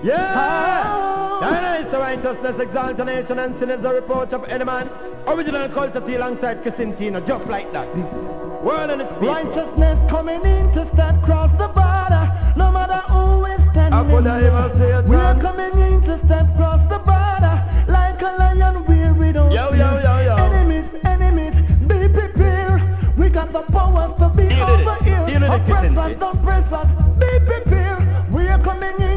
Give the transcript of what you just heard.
Yeah! That is the righteousness, exaltation, and sin is a reproach of any man. Original culture alongside Crescentino, just like that. Word and its people. Righteousness coming in to stand across the border. No matter who is standing there. We are coming in to step across the border. Like a lion, we don't yo. Enemies, be prepared. We got the powers to be over here. Oppressors, don't press us. Be prepared. We are coming in